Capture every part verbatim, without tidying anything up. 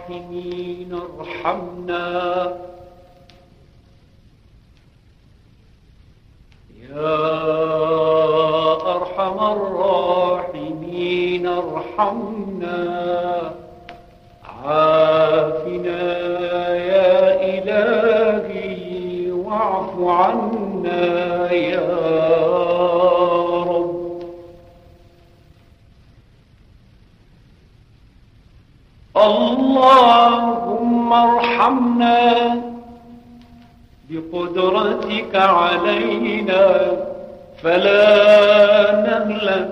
الراحمين ارحمنا. يا أرحم الراحمين ارحمنا. عافنا يا إلهي واعف عنا يا رب. اللهم ارحمنا بقدرتك علينا فلا نهلك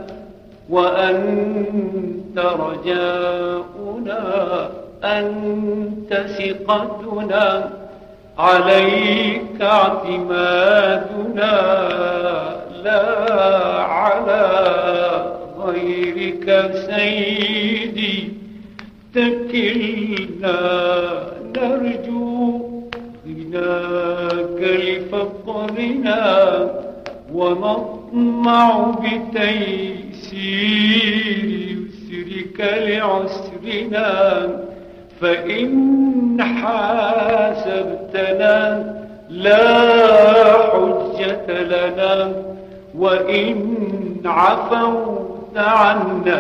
وأنت رجاؤنا، أنت ثقتنا، عليك اعتمادنا، لا على غيرك سيدي تكلنا. نرجو غناك لفقرنا ونطمع بتيسير يسرك لعسرنا. فإن حاسبتنا لا حجة لنا، وإن عفوت عنا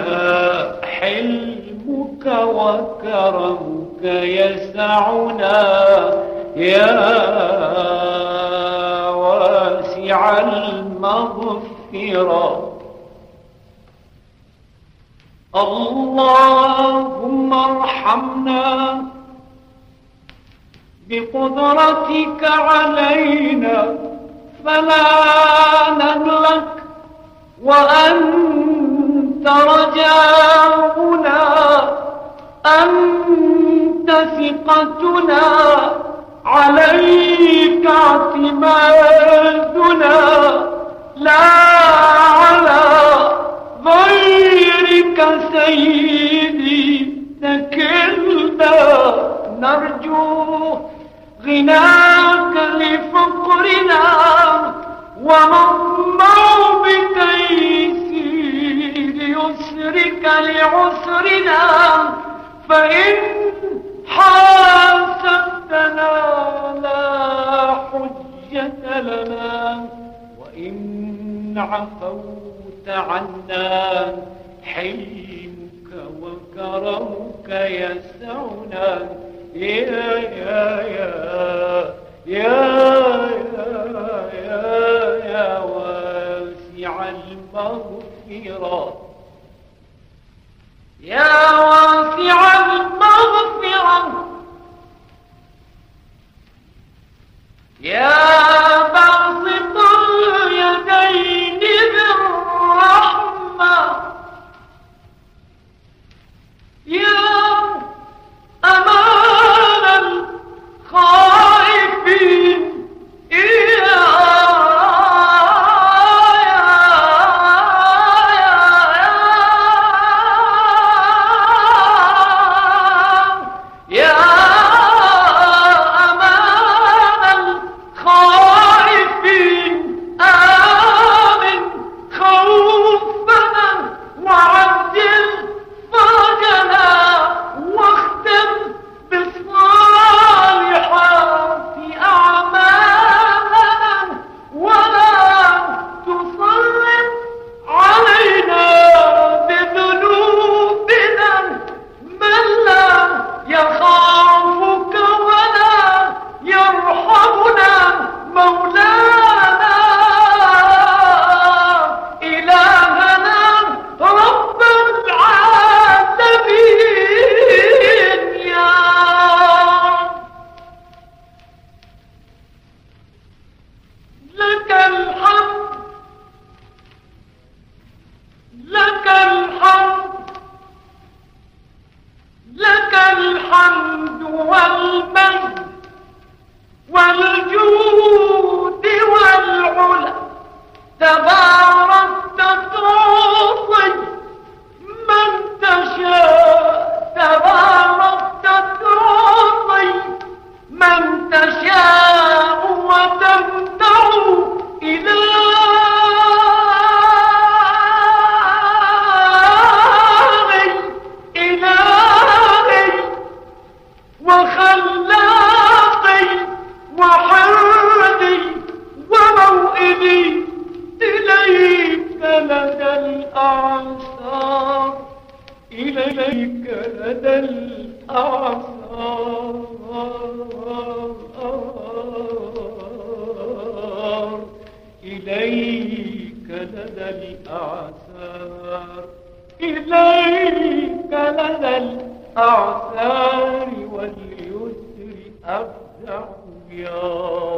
حلمك وكرمك يسعنا. يا واسع المغفرة اللهم ارحمنا بقدرتك علينا فلا نهلك وأنت رجاؤنا، أنت ثقتنا، عليك اعتمادنا، لا على غيرك سيدي تكلنا. نرجو غناك لفقرنا ونطمع بتيسير يسرك لعسرنا. فإن حاسبتنا لا حجة لنا، وإن عفوت عنا حلمك وكرمك يسعنا. يا يا يا يا يا يا يا واسع المغفرة، يا واسع المغفرة، يا باسط اليدين بالرحمة، يا أمان الخائفين، يا لدى الأعسار، إليك لدى الأعسار واليسر أفزع يا